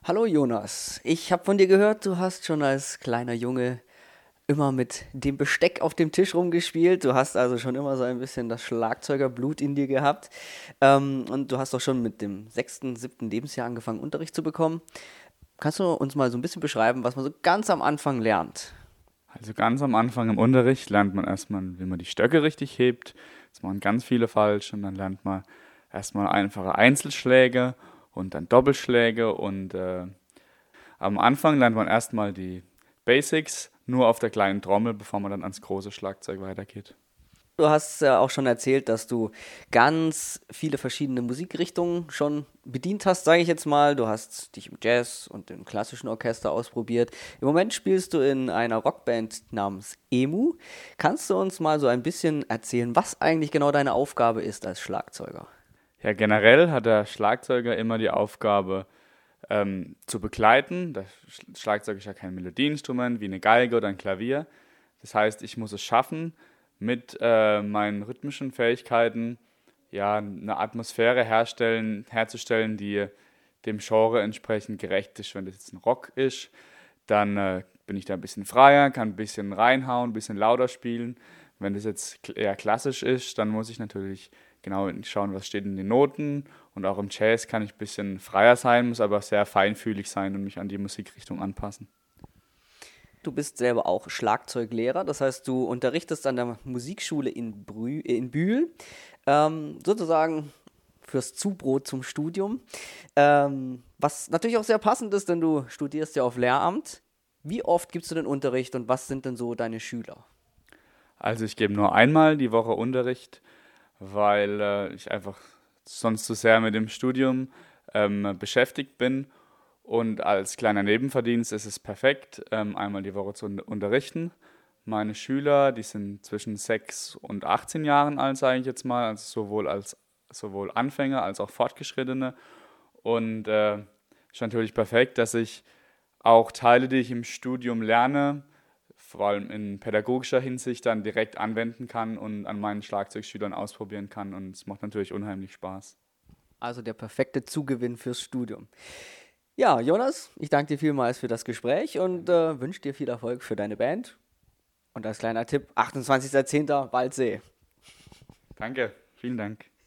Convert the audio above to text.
Hallo Jonas, ich habe von dir gehört, du hast schon als kleiner Junge immer mit dem Besteck auf dem Tisch rumgespielt. Du hast also schon immer so ein bisschen das Schlagzeugerblut in dir gehabt. Und du hast auch schon mit dem sechsten, siebten Lebensjahr angefangen, Unterricht zu bekommen. Kannst du uns mal so ein bisschen beschreiben, was man so ganz am Anfang lernt? Also ganz am Anfang im Unterricht lernt man erstmal, wie man die Stöcke richtig hebt. Das machen ganz viele falsch. Und dann lernt man erstmal einfache Einzelschläge und dann Doppelschläge. Und am Anfang lernt man erstmal die Basics nur auf der kleinen Trommel, bevor man dann ans große Schlagzeug weitergeht. Du hast ja auch schon erzählt, dass du ganz viele verschiedene Musikrichtungen schon bedient hast, sage ich jetzt mal. Du hast dich im Jazz und im klassischen Orchester ausprobiert. Im Moment spielst du in einer Rockband namens Emu. Kannst du uns mal so ein bisschen erzählen, was eigentlich genau deine Aufgabe ist als Schlagzeuger? Ja, generell hat der Schlagzeuger immer die Aufgabe, zu begleiten. Das Schlagzeug ist ja kein Melodieinstrument wie eine Geige oder ein Klavier. Das heißt, ich muss es schaffen, mit meinen rhythmischen Fähigkeiten ja eine Atmosphäre herzustellen, die dem Genre entsprechend gerecht ist. Wenn das jetzt ein Rock ist, dann bin ich da ein bisschen freier, kann ein bisschen reinhauen, ein bisschen lauter spielen. Wenn das jetzt eher klassisch ist, dann muss ich natürlich genau schauen, was steht in den Noten. Und auch im Jazz kann ich ein bisschen freier sein, muss aber sehr feinfühlig sein und mich an die Musikrichtung anpassen. Du bist selber auch Schlagzeuglehrer, das heißt, du unterrichtest an der Musikschule in Bühl, sozusagen fürs Zubrot zum Studium. Was natürlich auch sehr passend ist, denn du studierst ja auf Lehramt. Wie oft gibst du den Unterricht und was sind denn so deine Schüler? Also ich gebe nur einmal die Woche Unterricht, weil ich einfach sonst zu sehr mit dem Studium beschäftigt bin. Und als kleiner Nebenverdienst ist es perfekt, einmal die Woche zu unterrichten. Meine Schüler, die sind zwischen 6 und 18 Jahren alt, sage ich jetzt mal, also sowohl Anfänger als auch Fortgeschrittene. Und ist natürlich perfekt, dass ich auch Teile, die ich im Studium lerne, vor allem in pädagogischer Hinsicht dann direkt anwenden kann und an meinen Schlagzeugschülern ausprobieren kann. Und es macht natürlich unheimlich Spaß. Also der perfekte Zugewinn fürs Studium. Ja, Jonas, ich danke dir vielmals für das Gespräch und wünsche dir viel Erfolg für deine Band. Und als kleiner Tipp, 28.10. Waldsee. Danke, vielen Dank.